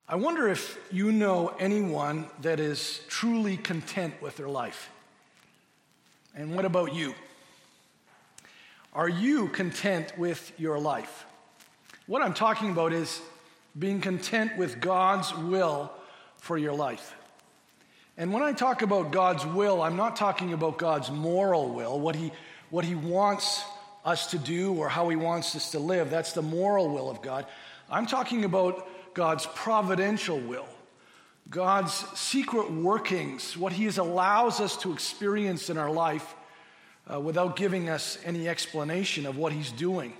I wonder if you know anyone that is truly content with their life. And what about you? Are you content with your life? What I'm talking about is being content with God's will for your life. And when I talk about God's will, I'm not talking about God's moral will, what he wants us to do or how he wants us to live. That's the moral will of God. I'm talking about God's providential will, God's secret workings, what he allows us to experience in our life without giving us any explanation of what he's doing.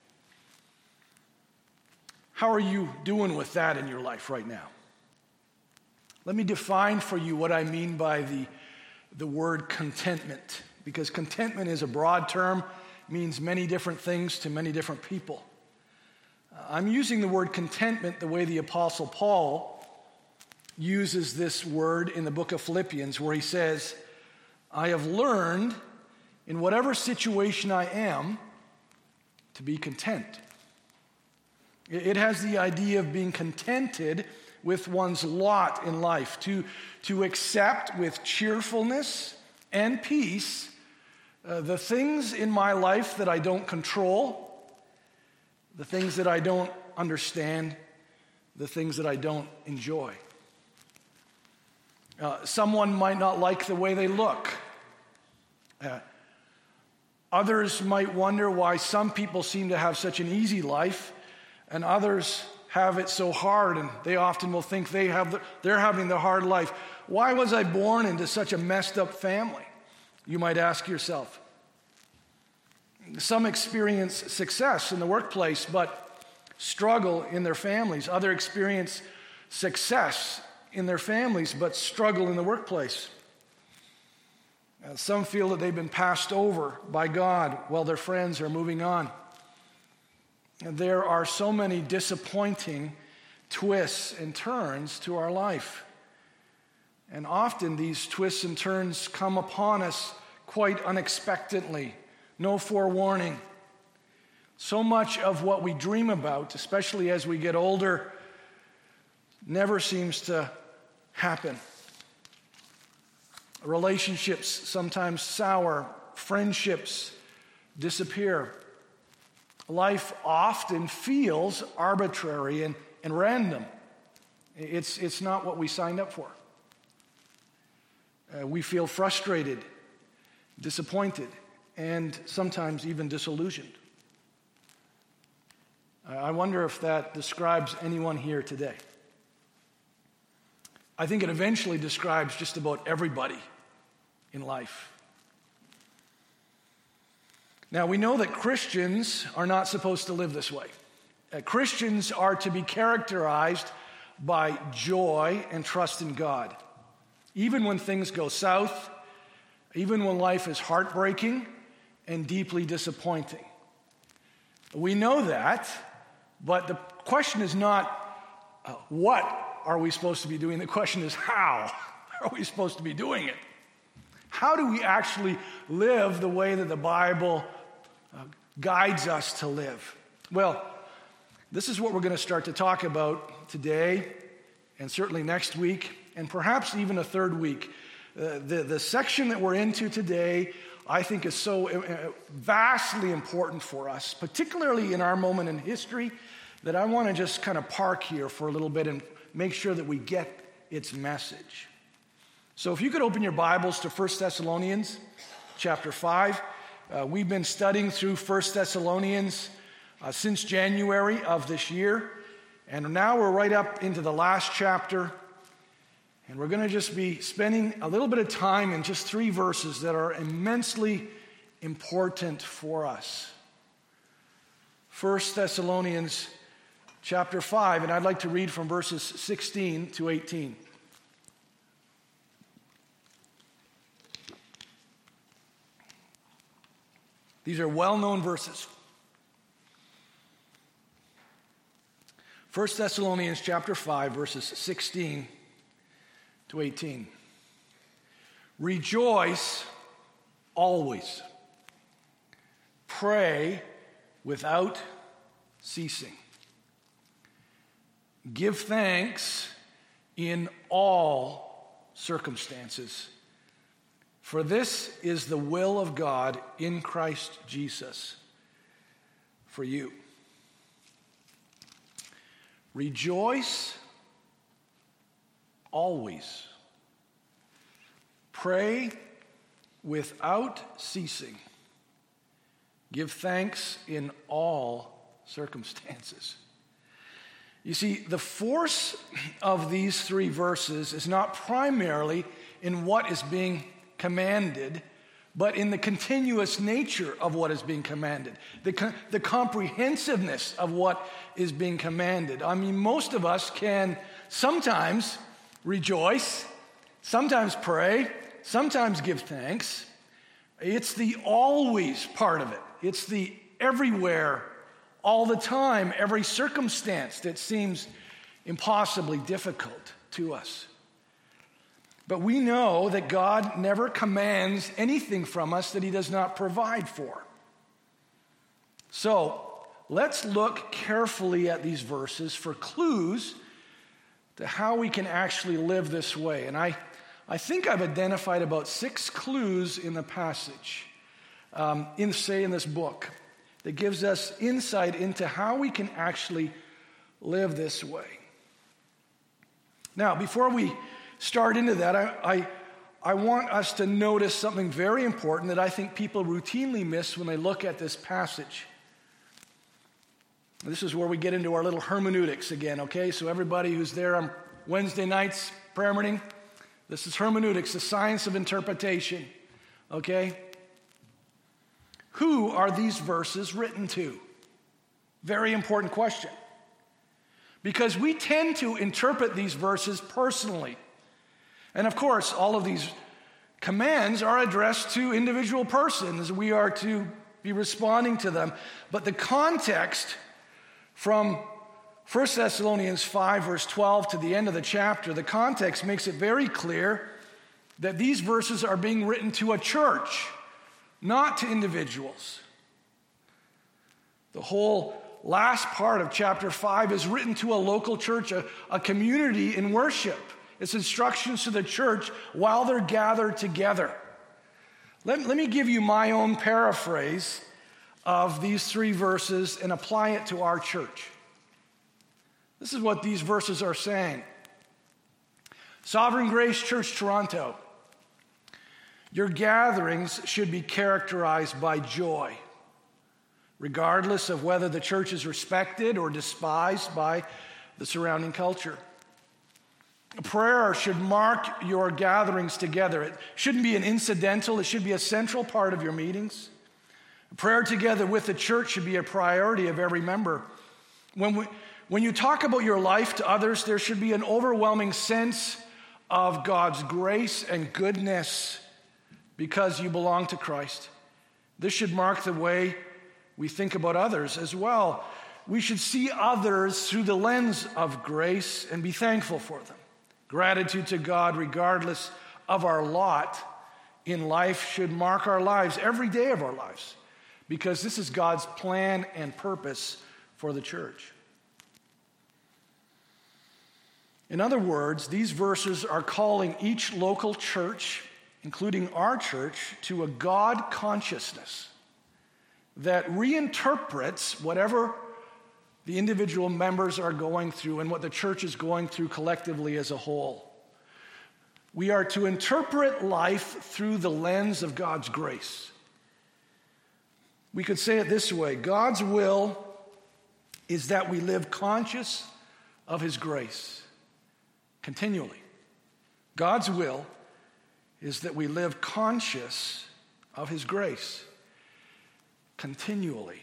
How are you doing with that in your life right now? Let me define for you what I mean by the word contentment, because contentment is a broad term, means many different things to many different people. I'm using the word contentment the way the Apostle Paul uses this word in the book of Philippians, where he says, I have learned in whatever situation I am to be content. It has the idea of being contented with one's lot in life, to accept with cheerfulness and peace the things in my life that I don't control, the things that I don't understand, the things that I don't enjoy. Someone might not like the way they look. Others might wonder why some people seem to have such an easy life and others have it so hard, and they often will think they're having the hard life. Why was I born into such a messed up family? You might ask yourself. Some experience success in the workplace, but struggle in their families. Others experience success in their families, but struggle in the workplace. Some feel that they've been passed over by God while their friends are moving on. And there are so many disappointing twists and turns to our life. And often these twists and turns come upon us quite unexpectedly. No forewarning. So much of what we dream about, especially as we get older, never seems to happen. Relationships sometimes sour. Friendships disappear. Life often feels arbitrary and random. It's not what we signed up for. We feel frustrated, disappointed, and sometimes even disillusioned. I wonder if that describes anyone here today. I think it eventually describes just about everybody in life. Now, we know that Christians are not supposed to live this way. Christians are to be characterized by joy and trust in God. Even when things go south, even when life is heartbreaking and deeply disappointing. We know that, but the question is not what are we supposed to be doing? The question is how are we supposed to be doing it? How do we actually live the way that the Bible guides us to live? Well, this is what we're going to start to talk about today and certainly next week and perhaps even a third week. The section that we're into today, I think, is so vastly important for us, particularly in our moment in history, that I want to just kind of park here for a little bit and make sure that we get its message. So if you could open your Bibles to 1 Thessalonians chapter 5. We've been studying through 1 Thessalonians since January of this year. And now we're right up into the last chapter. And we're going to just be spending a little bit of time in just 3 verses that are immensely important for us. 1 Thessalonians chapter 5, and I'd like to read from verses 16 to 18. These are well-known verses. 1 Thessalonians chapter 5, verses 16 to 18. Rejoice always. Pray without ceasing. give thanks in all circumstances, for this is the will of God in Christ Jesus for you. Rejoice always. Pray without ceasing. Give thanks in all circumstances. You see, the force of these three verses is not primarily in what is being commanded, but in the continuous nature of what is being commanded, the comprehensiveness of what is being commanded. I mean, most of us can sometimes rejoice, sometimes pray, sometimes give thanks. It's the always part of it. It's the everywhere, all the time, every circumstance that seems impossibly difficult to us. But we know that God never commands anything from us that he does not provide for. So let's look carefully at these verses for clues to how we can actually live this way. And I think I've identified about 6 clues in the passage, in this book, that gives us insight into how we can actually live this way. Now, before we start into that, I want us to notice something very important that I think people routinely miss when they look at this passage. This is where we get into our little hermeneutics again, okay? So everybody who's there on Wednesday nights, prayer meeting, this is hermeneutics, the science of interpretation, okay? Who are these verses written to? Very important question. Because we tend to interpret these verses personally. And of course, all of these commands are addressed to individual persons. We are to be responding to them. But the context from 1 Thessalonians 5, verse 12 to the end of the chapter, the context makes it very clear that these verses are being written to a church, not to individuals. The whole last part of chapter 5 is written to a local church, a community in worship. It's instructions to the church while they're gathered together. Let me give you my own paraphrase of these 3 verses and apply it to our church. This is what these verses are saying. Sovereign Grace Church Toronto, your gatherings should be characterized by joy, regardless of whether the church is respected or despised by the surrounding culture. Prayer should mark your gatherings together. It shouldn't be an incidental, it should be a central part of your meetings. Prayer together with the church should be a priority of every member. When you talk about your life to others, there should be an overwhelming sense of God's grace and goodness because you belong to Christ. This should mark the way we think about others as well. We should see others through the lens of grace and be thankful for them. Gratitude to God, regardless of our lot in life, should mark our lives, every day of our lives, because this is God's plan and purpose for the church. In other words, these verses are calling each local church, including our church, to a God consciousness that reinterprets whatever the individual members are going through and what the church is going through collectively as a whole. We are to interpret life through the lens of God's grace. We could say it this way: God's will is that we live conscious of his grace continually. God's will is that we live conscious of his grace continually.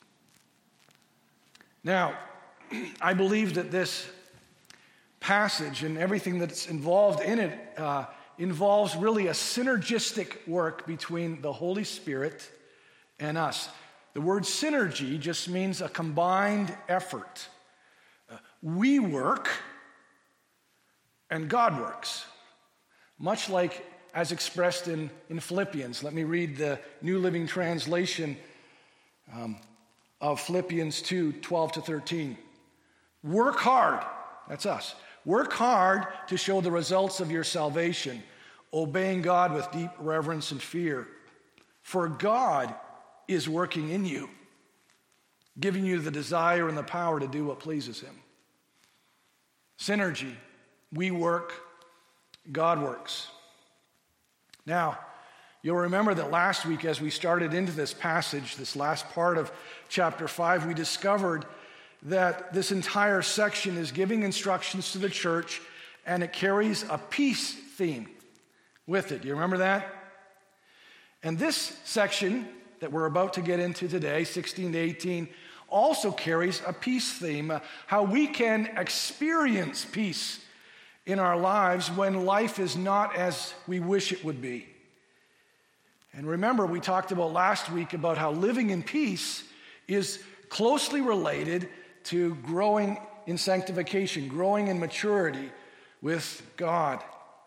Now, I believe that this passage and everything that's involved in it involves really a synergistic work between the Holy Spirit and us. The word synergy just means a combined effort. We work and God works, much like as expressed in Philippians. Let me read the New Living Translation of Philippians 2, 12 to 13. Work hard That's us. Work hard to show the results of your salvation, obeying God with deep reverence and fear. For God is working in you, giving you the desire and the power to do what pleases him. Synergy. We work, God works. Now, you'll remember that last week as we started into this passage, this last part of chapter 5, we discovered that this entire section is giving instructions to the church, and it carries a peace theme with it. Do you remember that? And this section that we're about to get into today, 16 to 18, also carries a peace theme, how we can experience peace in our lives when life is not as we wish it would be. And remember, we talked about last week about how living in peace is closely related to growing in sanctification, growing in maturity with God.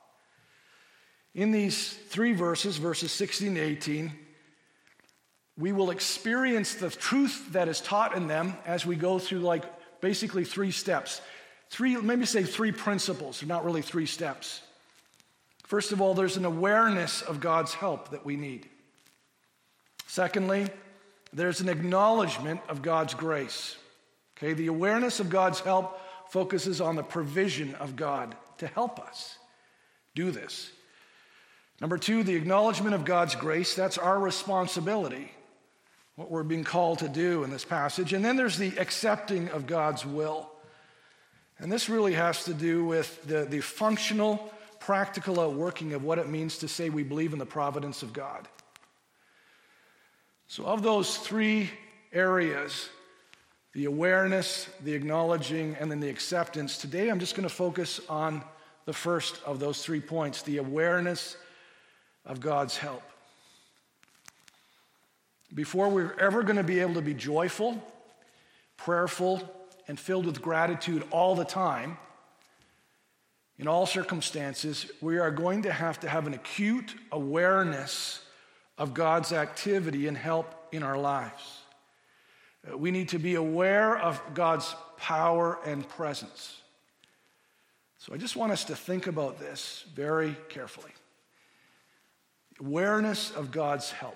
In these three verses, verses 16 to 18, we will experience the truth that is taught in them as we go through basically three steps. Three principles. They're not really three steps. First of all, there's an awareness of God's help that we need. Secondly, there's an acknowledgement of God's grace. Okay, the awareness of God's help focuses on the provision of God to help us do this. Number two, the acknowledgement of God's grace. That's our responsibility, what we're being called to do in this passage. And then there's the accepting of God's will. And this really has to do with the functional, practical outworking of what it means to say we believe in the providence of God. So of those three areas, the awareness, the acknowledging, and then the acceptance, today I'm just going to focus on the first of those 3 points, the awareness of God's help. Before we're ever going to be able to be joyful, prayerful, and filled with gratitude all the time, in all circumstances, we are going to have an acute awareness of God's activity and help in our lives. We need to be aware of God's power and presence. So I just want us to think about this very carefully. Awareness of God's help.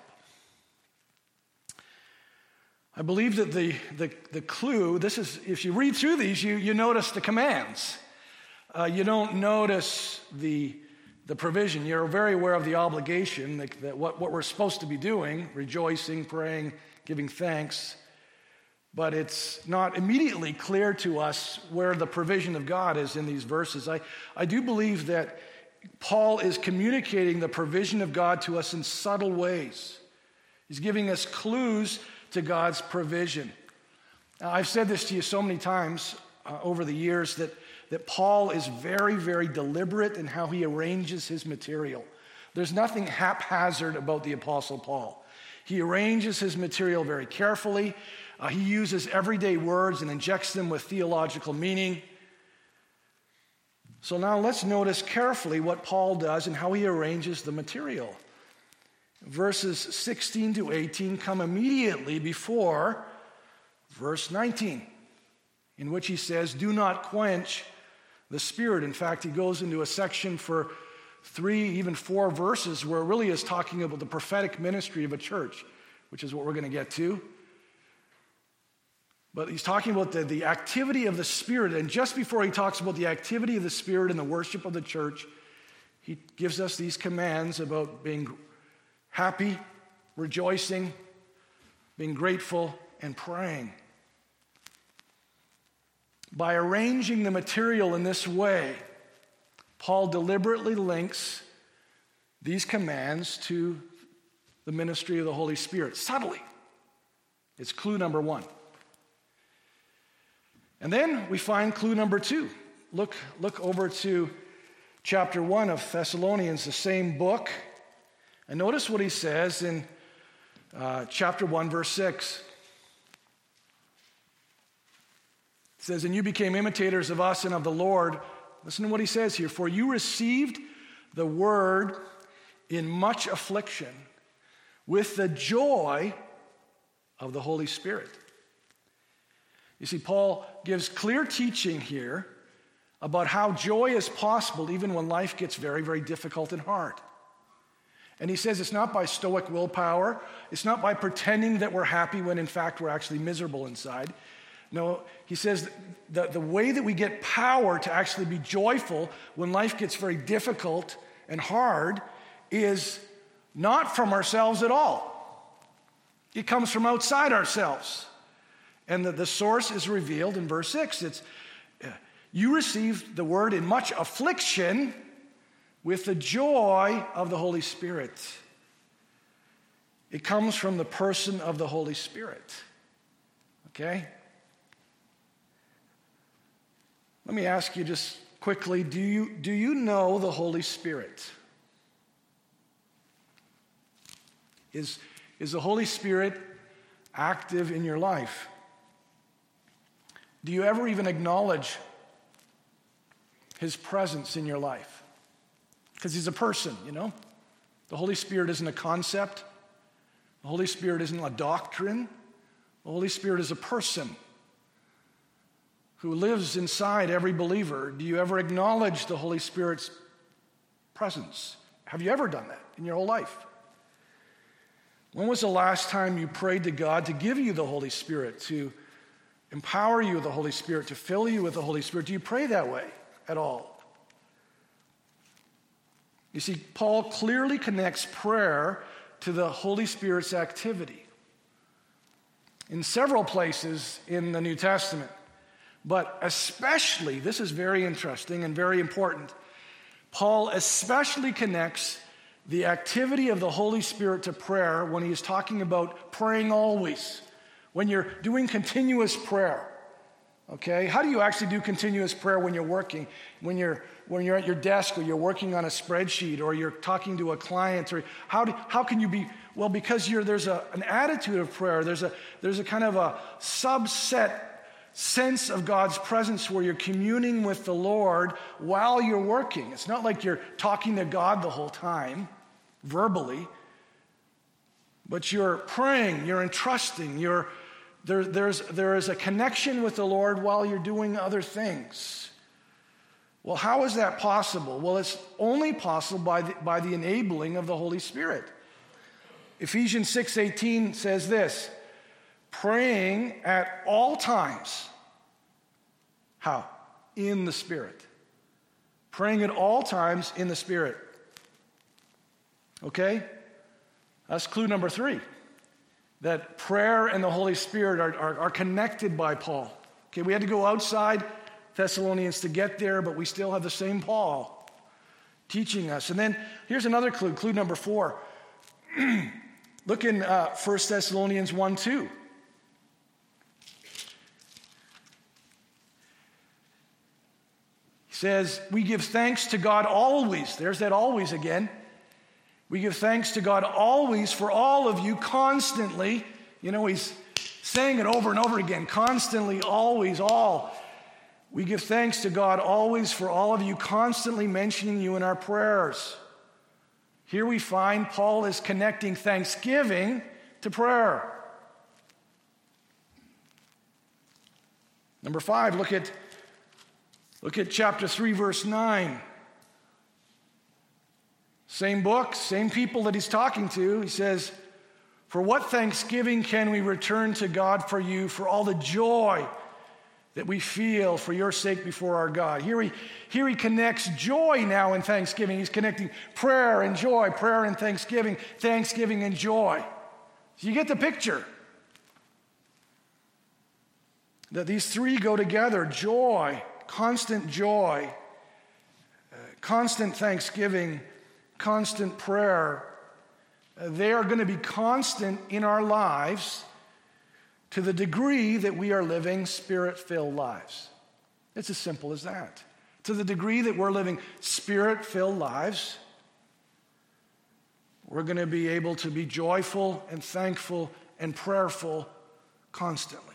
I believe that the clue, this is, if you read through these, you notice the commands. You don't notice the provision. You're very aware of the obligation, that what we're supposed to be doing, rejoicing, praying, giving thanks. But it's not immediately clear to us where the provision of God is in these verses. I do believe that Paul is communicating the provision of God to us in subtle ways. He's giving us clues to God's provision. Now, I've said this to you so many times over the years that Paul is very, very deliberate in how he arranges his material. There's nothing haphazard about the Apostle Paul. He arranges his material very carefully. He uses everyday words and injects them with theological meaning. So now let's notice carefully what Paul does and how he arranges the material. Verses 16 to 18 come immediately before verse 19, in which he says, "Do not quench the Spirit." In fact, he goes into a section for 3, even 4 verses where it really is talking about the prophetic ministry of a church, which is what we're going to get to. But he's talking about the activity of the Spirit. And just before he talks about the activity of the Spirit in the worship of the church, he gives us these commands about being happy, rejoicing, being grateful, and praying. By arranging the material in this way, Paul deliberately links these commands to the ministry of the Holy Spirit, subtly. It's clue number 1. And then we find clue number 2. Look over to chapter 1 of Thessalonians, the same book. And notice what he says in chapter 1, verse 6. It says, "And you became imitators of us and of the Lord." Listen to what he says here. "For you received the word in much affliction with the joy of the Holy Spirit." You see, Paul gives clear teaching here about how joy is possible even when life gets very, very difficult and hard. And he says it's not by stoic willpower. It's not by pretending that we're happy when in fact we're actually miserable inside. No, he says the way that we get power to actually be joyful when life gets very difficult and hard is not from ourselves at all. It comes from outside ourselves. And the source is revealed in verse 6. It's, you received the word in much affliction with the joy of the Holy Spirit. It comes from the person of the Holy Spirit. Okay? Let me ask you just quickly, do you know the Holy Spirit? Is the Holy Spirit active in your life? Do you ever even acknowledge his presence in your life? Because he's a person, you know? The Holy Spirit isn't a concept. The Holy Spirit isn't a doctrine. The Holy Spirit is a person who lives inside every believer. Do you ever acknowledge the Holy Spirit's presence? Have you ever done that in your whole life? When was the last time you prayed to God to give you the Holy Spirit, to empower you with the Holy Spirit, to fill you with the Holy Spirit? Do you pray that way at all? You see, Paul clearly connects prayer to the Holy Spirit's activity in several places in the New Testament. But especially, this is very interesting and very important, Paul especially connects the activity of the Holy Spirit to prayer when he is talking about praying always, when you're doing continuous prayer. Okay? How do you actually do continuous prayer when you're working? When you're at your desk, or you're working on a spreadsheet, or you're talking to a client, or how can you be? Well, because there's an attitude of prayer. There's a kind of a subset sense of God's presence where you're communing with the Lord while you're working. It's not like you're talking to God the whole time, verbally, but you're praying, you're entrusting, there is a connection with the Lord while you're doing other things. Well, how is that possible? Well, it's only possible by the enabling of the Holy Spirit. Ephesians 6:18 says this, praying at all times. How? In the Spirit. Praying at all times in the Spirit. Okay? That's clue number 3. That prayer and the Holy Spirit are connected by Paul. Okay, we had to go outside Thessalonians to get there, but we still have the same Paul teaching us. And then here's another clue, clue number 4. Look in 1 Thessalonians 1:2. He says, we give thanks to God always. There's that always again. We give thanks to God always for all of you constantly. You know, he's saying it over and over again. Constantly, always, all. We give thanks to God always for all of you, constantly mentioning you in our prayers. Here we find Paul is connecting thanksgiving to prayer. Number 5, look at chapter 3, verse 9. Same book, same people that he's talking to. He says, for what thanksgiving can we return to God for you, for all the joy that we feel for your sake before our God? Here he connects joy now in thanksgiving. He's connecting prayer and joy, prayer and thanksgiving, thanksgiving and joy. So you get the picture. That these three go together, joy, constant thanksgiving, constant prayer. They are going to be constant in our lives to the degree that we are living Spirit-filled lives. It's as simple as that. To the degree that we're living Spirit-filled lives, we're going to be able to be joyful and thankful and prayerful constantly.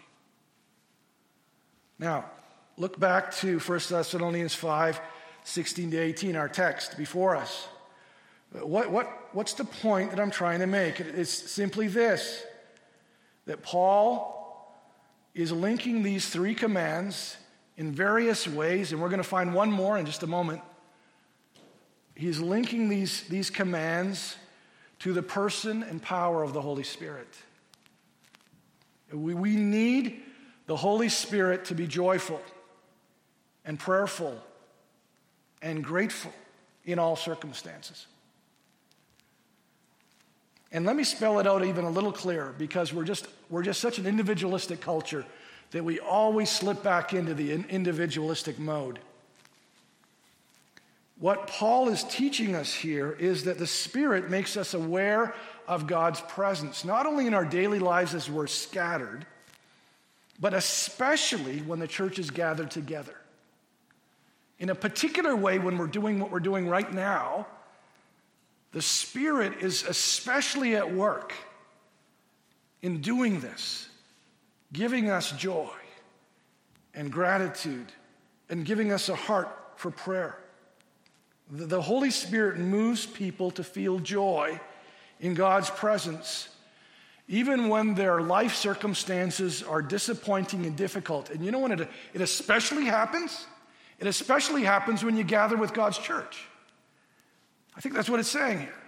Now, look back to 1 Thessalonians 5, 16 to 18, our text before us. What's the point that I'm trying to make? It's simply this, that Paul is linking these three commands in various ways, and we're going to find one more in just a moment. He's linking these commands to the person and power of the Holy Spirit. We need the Holy Spirit to be joyful and prayerful and grateful in all circumstances. And let me spell it out even a little clearer, because we're just such an individualistic culture that we always slip back into the individualistic mode. What Paul is teaching us here is that the Spirit makes us aware of God's presence, not only in our daily lives as we're scattered, but especially when the church is gathered together. In a particular way, when we're doing what we're doing right now, the Spirit is especially at work in doing this, giving us joy and gratitude and giving us a heart for prayer. The Holy Spirit moves people to feel joy in God's presence, even when their life circumstances are disappointing and difficult. And you know when it especially happens? It especially happens when you gather with God's church. I think that's what it's saying here.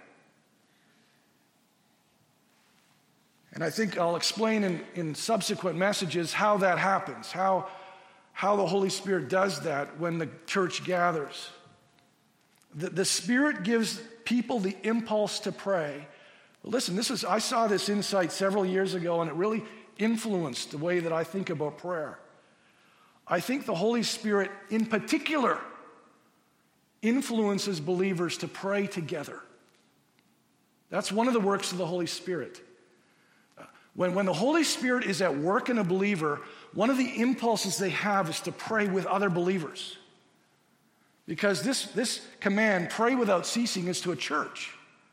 And I think I'll explain in subsequent messages how that happens, how the Holy Spirit does that when the church gathers. The Spirit gives people the impulse to pray. Listen, I saw this insight several years ago, and it really influenced the way that I think about prayer. I think the Holy Spirit, in particular, influences believers to pray together. That's one of the works of the Holy Spirit. When the Holy Spirit is at work in a believer, one of the impulses they have is to pray with other believers. Because this command, pray without ceasing, is to a church.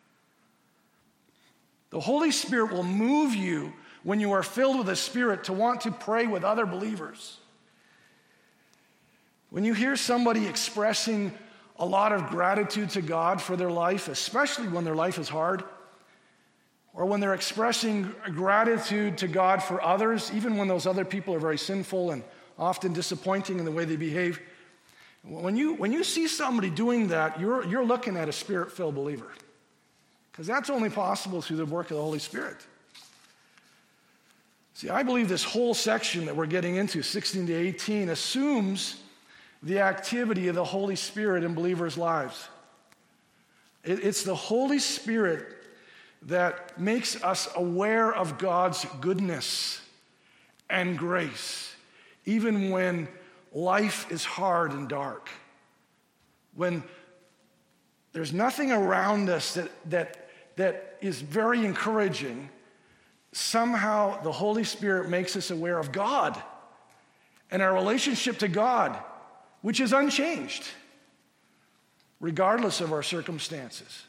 The Holy Spirit will move you when you are filled with the Spirit to want to pray with other believers. When you hear somebody expressing a lot of gratitude to God for their life, especially when their life is hard, or when they're expressing gratitude to God for others, even when those other people are very sinful and often disappointing in the way they behave, when you see somebody doing that, you're looking at a Spirit-filled believer, because that's only possible through the work of the Holy Spirit. See, I believe this whole section that we're getting into, 16 to 18, assumes the activity of the Holy Spirit in believers' lives. It's the Holy Spirit that makes us aware of God's goodness and grace, even when life is hard and dark. When there's nothing around us that is very encouraging, somehow the Holy Spirit makes us aware of God and our relationship to God, which is unchanged, regardless of our circumstances.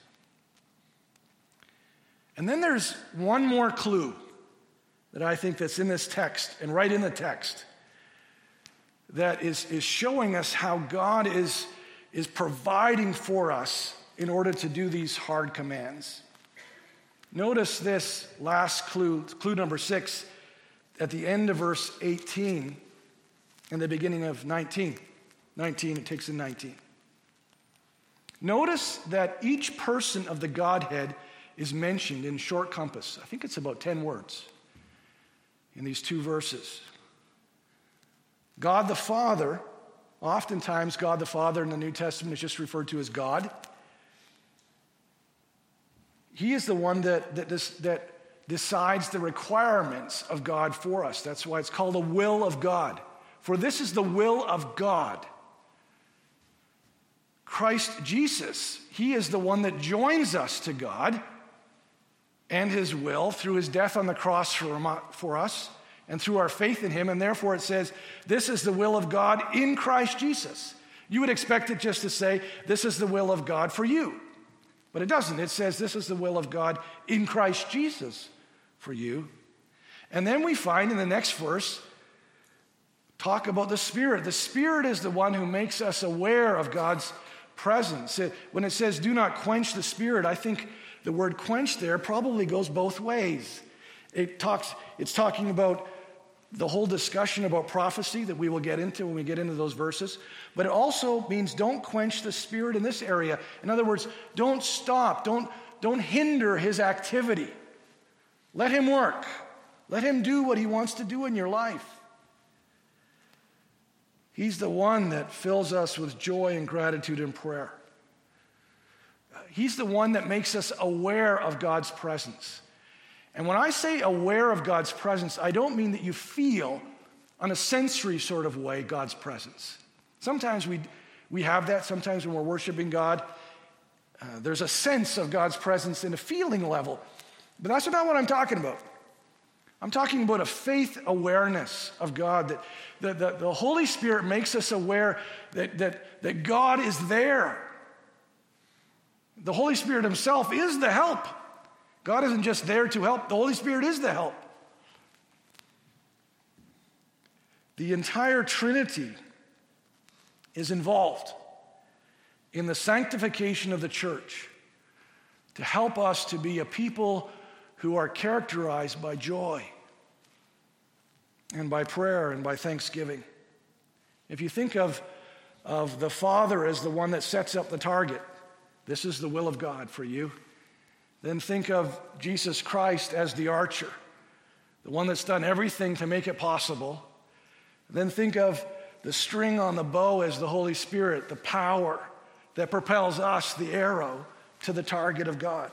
And then there's one more clue that I think that's in this text, and right in the text, that is showing us how God is providing for us in order to do these hard commands. Notice this last clue number 6, at the end of verse 18 and the beginning of 19. It takes in 19. Notice that each person of the Godhead is mentioned in short compass. I think it's about 10 words in these two verses. God the Father, oftentimes God the Father in the New Testament is just referred to as God. He is the one that decides the requirements of God for us. That's why it's called the will of God. For this is the will of God. Christ Jesus, he is the one that joins us to God and his will through his death on the cross for us and through our faith in him. And therefore it says, this is the will of God in Christ Jesus. You would expect it just to say, this is the will of God for you. But it doesn't. It says, this is the will of God in Christ Jesus for you. And then we find in the next verse, talk about the Spirit. The Spirit is the one who makes us aware of God's presence. When it says, do not quench the Spirit, I think the word quench there probably goes both ways. It's talking about the whole discussion about prophecy that we will get into when we get into those verses. But it also means don't quench the Spirit in this area. In other words, don't stop. Don't hinder his activity. Let him work. Let him do what he wants to do in your life. He's the one that fills us with joy and gratitude and prayer. He's the one that makes us aware of God's presence. And when I say aware of God's presence, I don't mean that you feel on a sensory sort of way God's presence. Sometimes we have that. Sometimes when we're worshiping God, there's a sense of God's presence in a feeling level. But that's not what I'm talking about. I'm talking about a faith awareness of God, that the Holy Spirit makes us aware that God is there. The Holy Spirit himself is the help. God isn't just there to help. The Holy Spirit is the help. The entire Trinity is involved in the sanctification of the church to help us to be a people who are characterized by joy and by prayer and by thanksgiving. If you think of the Father as the one that sets up the target, this is the will of God for you. Then think of Jesus Christ as the archer, the one that's done everything to make it possible. Then think of the string on the bow as the Holy Spirit, the power that propels us, the arrow, to the target of God.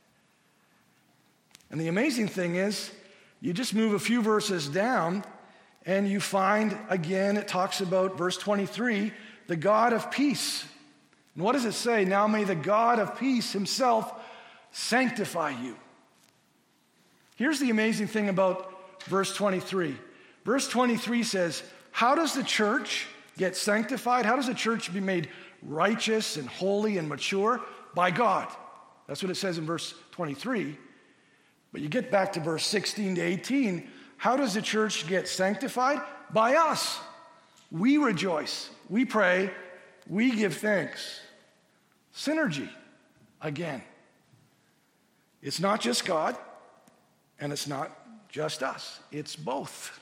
And the amazing thing is, you just move a few verses down and you find, again, it talks about verse 23, the God of peace. And what does it say? Now may the God of peace himself sanctify you. Here's the amazing thing about verse 23. Verse 23 says, how does the church get sanctified? How does the church be made righteous and holy and mature? By God. That's what it says in verse 23. But you get back to verse 16 to 18. How does the church get sanctified? By us. We rejoice. We pray. We give thanks. Synergy again. It's not just God, and it's not just us. It's both.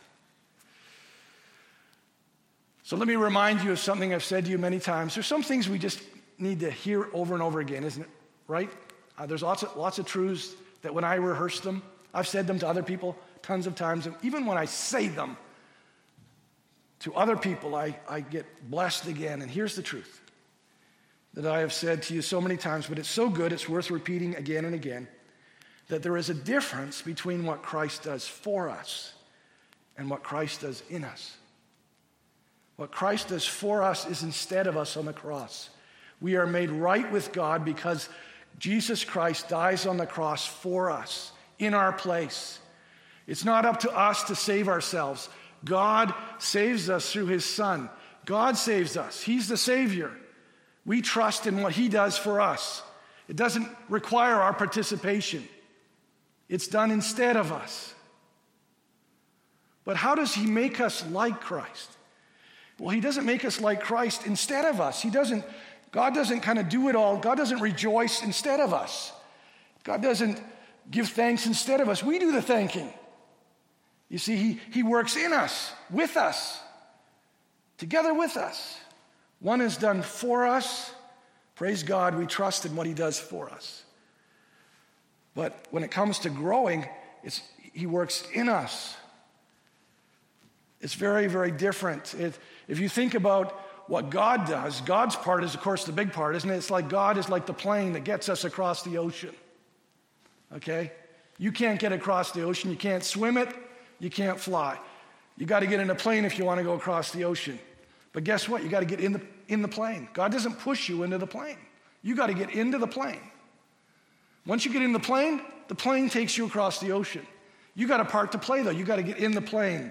So let me remind you of something I've said to you many times. There's some things we just need to hear over and over again, isn't it? Right? There's lots of truths that when I rehearse them, I've said them to other people tons of times. And even when I say them to other people, I get blessed again. And here's the truth that I have said to you so many times, but it's so good, it's worth repeating again and again, that there is a difference between what Christ does for us and what Christ does in us. What Christ does for us is instead of us on the cross. We are made right with God because Jesus Christ dies on the cross for us, in our place. It's not up to us to save ourselves. God saves us through his Son. God saves us. He's the Savior. We trust in what he does for us. It doesn't require our participation. It's done instead of us. But how does he make us like Christ? Well, he doesn't make us like Christ instead of us. God doesn't kind of do it all. God doesn't rejoice instead of us. God doesn't give thanks instead of us. We do the thanking. You see, he works in us, with us, together with us. One is done for us. Praise God, we trust in what he does for us. But when it comes to growing, he works in us. It's very, very different. If you think about what God does, God's part is, of course, the big part, isn't it? It's like God is like the plane that gets us across the ocean. Okay? You can't get across the ocean. You can't swim it. You can't fly. You got to get in a plane if you want to go across the ocean. But guess what? You got to get in the plane. God doesn't push you into the plane. You got to get into the plane. Once you get in the plane takes you across the ocean. You got a part to play, though. You got to get in the plane.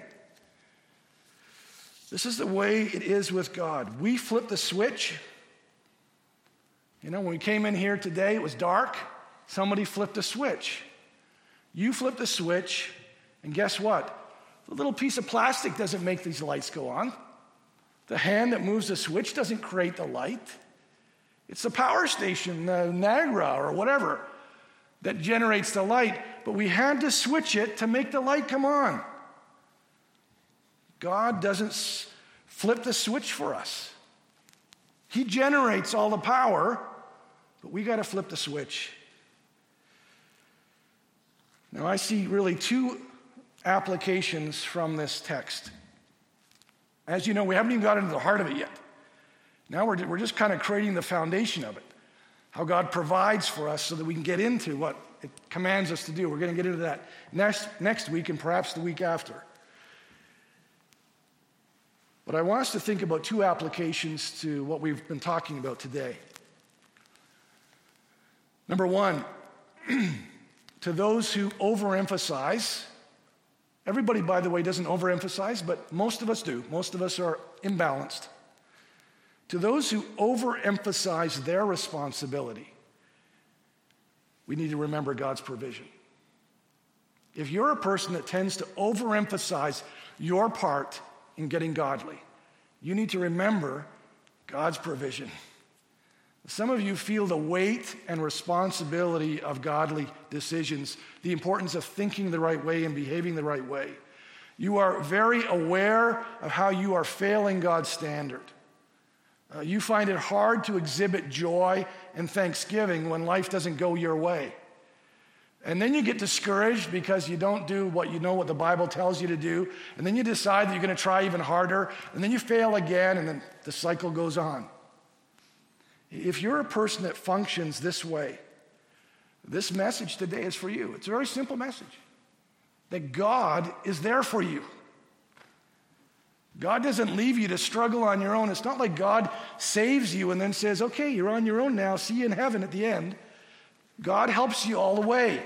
This is the way it is with God. We flip the switch. You know, when we came in here today, it was dark. Somebody flipped a switch. You flipped the switch, and guess what? The little piece of plastic doesn't make these lights go on. The hand that moves the switch doesn't create the light. It's the power station, the Niagara or whatever, that generates the light. But we had to switch it to make the light come on. God doesn't flip the switch for us. He generates all the power, but we got to flip the switch. Now, I see really two applications from this text. As you know, we haven't even got into the heart of it yet. Now we're just kind of creating the foundation of it, how God provides for us so that we can get into what it commands us to do. We're going to get into that next week and perhaps the week after. But I want us to think about two applications to what we've been talking about today. Number one, to those who overemphasize. Everybody, by the way, doesn't overemphasize, but most of us do. Most of us are imbalanced. To those who overemphasize their responsibility, we need to remember God's provision. If you're a person that tends to overemphasize your part in getting godly, you need to remember God's provision. Some of you feel the weight and responsibility of godly decisions, the importance of thinking the right way and behaving the right way. You are very aware of how you are failing God's standard. You find it hard to exhibit joy and thanksgiving when life doesn't go your way. And then you get discouraged because you don't do what you know what the Bible tells you to do. And then you decide that you're going to try even harder. And then you fail again, and then the cycle goes on. If you're a person that functions this way, this message today is for you. It's a very simple message. That God is there for you. God doesn't leave you to struggle on your own. It's not like God saves you and then says, okay, you're on your own now. See you in heaven at the end. God helps you all the way.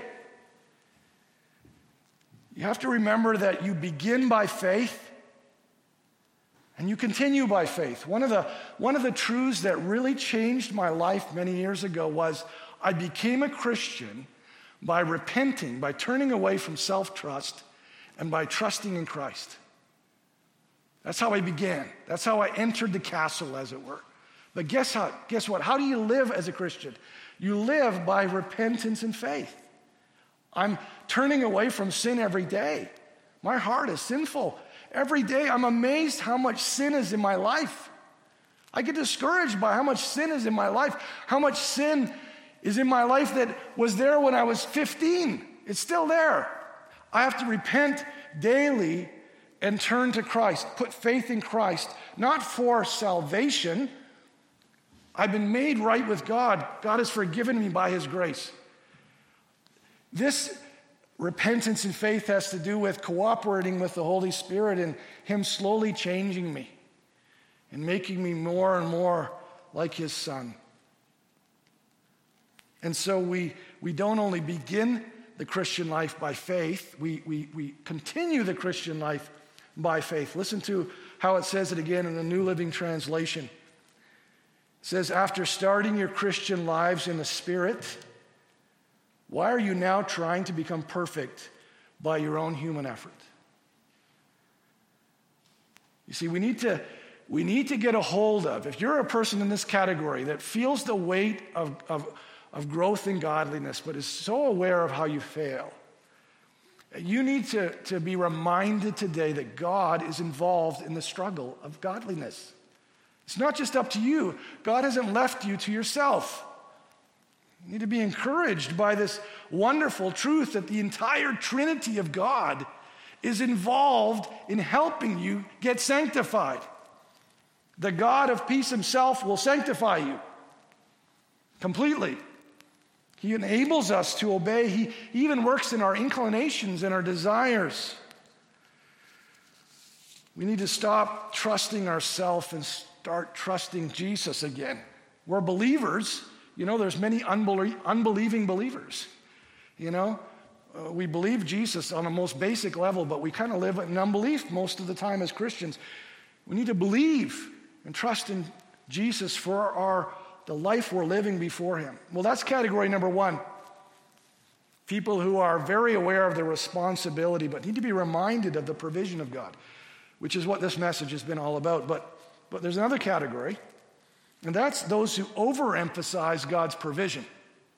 You have to remember that you begin by faith and you continue by faith. One of the truths that really changed my life many years ago was I became a Christian by repenting, by turning away from self-trust, and by trusting in Christ. That's how I began. That's how I entered the castle, as it were. But guess what? How do you live as a Christian? You live by repentance and faith. I'm turning away from sin every day. My heart is sinful. Every day I'm amazed how much sin is in my life. I get discouraged by how much sin is in my life, how much sin is in my life that was there when I was 15. It's still there. I have to repent daily and turn to Christ, put faith in Christ, not for salvation. I've been made right with God. God has forgiven me by his grace. This repentance and faith has to do with cooperating with the Holy Spirit and him slowly changing me and making me more and more like his Son. And so we don't only begin the Christian life by faith, we continue the Christian life by faith. Listen to how it says it again in the New Living Translation. It says, after starting your Christian lives in the Spirit, why are you now trying to become perfect by your own human effort? You see, we need to get a hold of, if you're a person in this category that feels the weight of growth in godliness, but is so aware of how you fail, you need to be reminded today that God is involved in the struggle of godliness. It's not just up to you. God hasn't left you to yourself. You need to be encouraged by this wonderful truth that the entire Trinity of God is involved in helping you get sanctified. The God of peace himself will sanctify you completely. He enables us to obey. He even works in our inclinations and our desires. We need to stop trusting ourselves and start trusting Jesus again. We're believers. You know, there's many unbelieving believers. You know, we believe Jesus on a most basic level, but we kind of live in unbelief most of the time as Christians. We need to believe and trust in Jesus for the life we're living before him. Well, that's category number one. People who are very aware of their responsibility, but need to be reminded of the provision of God, which is what this message has been all about. But there's another category, and that's those who overemphasize God's provision.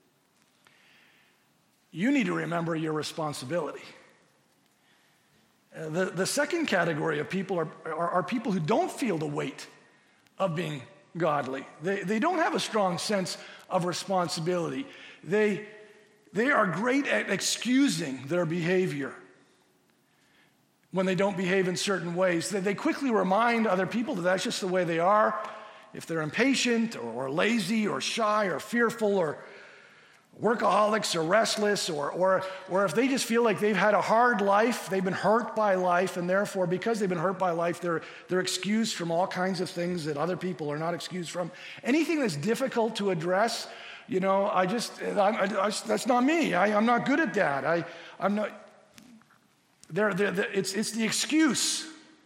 You need to remember your responsibility. The second category of people are people who don't feel the weight of being godly. They don't have a strong sense of responsibility. They are great at excusing their behavior when they don't behave in certain ways. They quickly remind other people that that's just the way they are. If they're impatient or lazy or shy or fearful or workaholics or restless or if they just feel like they've had a hard life, they've been hurt by life, and therefore because they've been hurt by life, they're excused from all kinds of things that other people are not excused from. Anything that's difficult to address, that's not me. I'm not good at that. I'm not. It's the excuse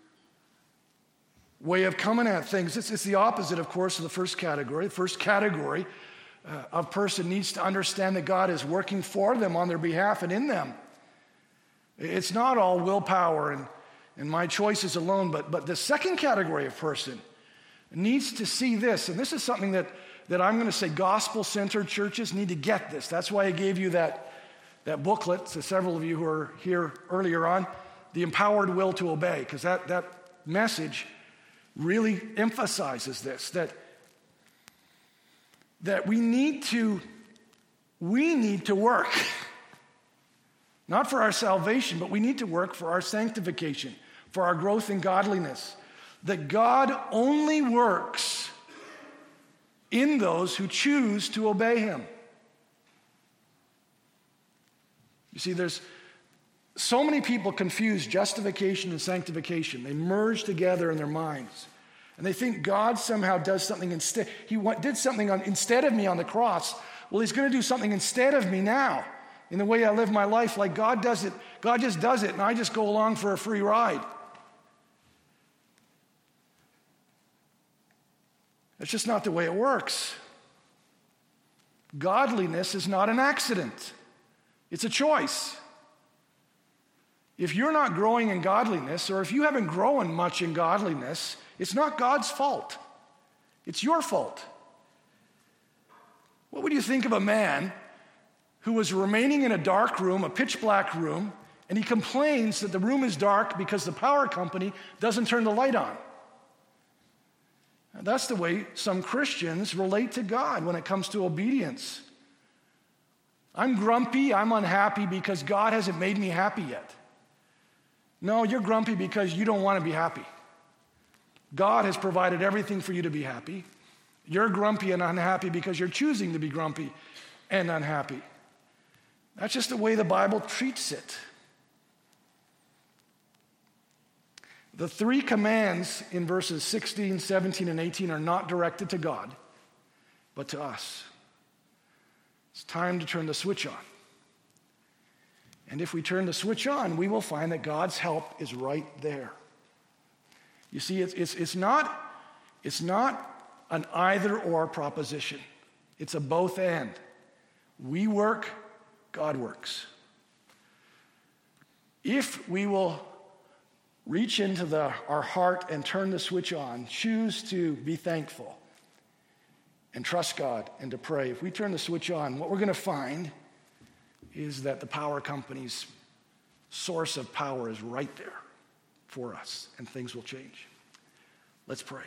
way of coming at things. It's the opposite, of course, of the first category. The first category of person needs to understand that God is working for them on their behalf and in them. It's not all willpower and my choices alone, but the second category of person needs to see this, and this is something that I'm going to say gospel-centered churches need to get this. That's why I gave you that booklet to several of you who are here earlier on, The Empowered Will to Obey, because that message really emphasizes this, that we need to work, not for our salvation, but we need to work for our sanctification, for our growth in godliness, that God only works in those who choose to obey him. You see, there's so many people confuse justification and sanctification. They merge together in their minds. And they think God somehow does something instead. He did something instead of me on the cross. Well, he's going to do something instead of me now in the way I live my life, like God does it. God just does it, and I just go along for a free ride. That's just not the way it works. Godliness is not an accident. It's a choice. If you're not growing in godliness, or if you haven't grown much in godliness, it's not God's fault. It's your fault. What would you think of a man who was remaining in a dark room, a pitch black room, and he complains that the room is dark because the power company doesn't turn the light on? And that's the way some Christians relate to God when it comes to obedience. I'm grumpy, I'm unhappy because God hasn't made me happy yet. No, you're grumpy because you don't want to be happy. God has provided everything for you to be happy. You're grumpy and unhappy because you're choosing to be grumpy and unhappy. That's just the way the Bible treats it. The three commands in verses 16, 17, and 18 are not directed to God, but to us. It's time to turn the switch on. And if we turn the switch on, we will find that God's help is right there. You see, it's not an either-or proposition. It's a both and. We work, God works. If we will reach into our heart and turn the switch on, choose to be thankful and trust God and to pray, if we turn the switch on, what we're going to find is that the power company's source of power is right there for us, and things will change. Let's pray.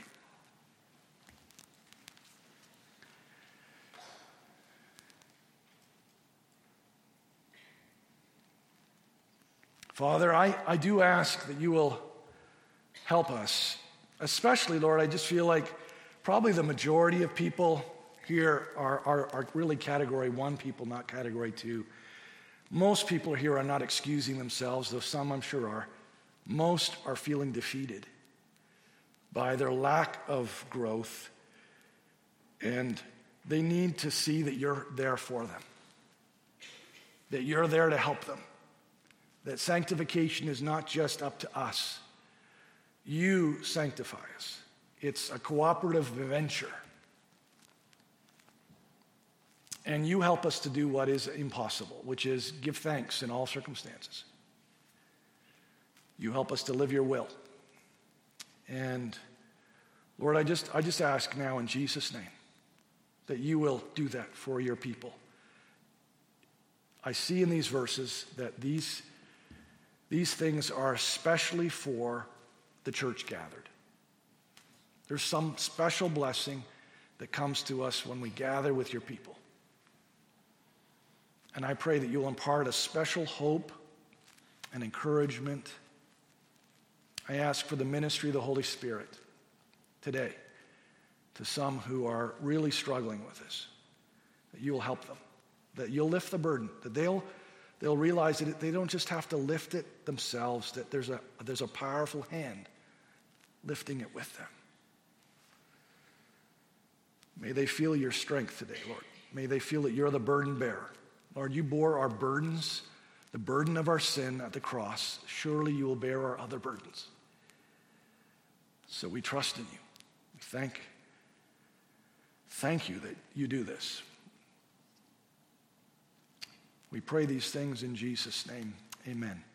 Father, I do ask that you will help us. Especially, Lord, I just feel like probably the majority of people here are really category 1 people, not category 2. Most people here are not excusing themselves, though some I'm sure are. Most are feeling defeated by their lack of growth, and they need to see that you're there for them, that you're there to help them, that sanctification is not just up to us. You sanctify us. It's a cooperative venture. And you help us to do what is impossible, which is give thanks in all circumstances. You help us to live your will. And Lord, I just ask now in Jesus' name that you will do that for your people. I see in these verses that these These things are especially for the church gathered. There's some special blessing that comes to us when we gather with your people. And I pray that you'll impart a special hope and encouragement. I ask for the ministry of the Holy Spirit today to some who are really struggling with this, that you will help them, that you'll lift the burden, that they'll realize that they don't just have to lift it themselves, that there's a powerful hand lifting it with them. May they feel your strength today, Lord. May they feel that you're the burden bearer. Lord, you bore our burdens, the burden of our sin at the cross. Surely you will bear our other burdens. So we trust in you. We thank you that you do this. We pray these things in Jesus' name. Amen.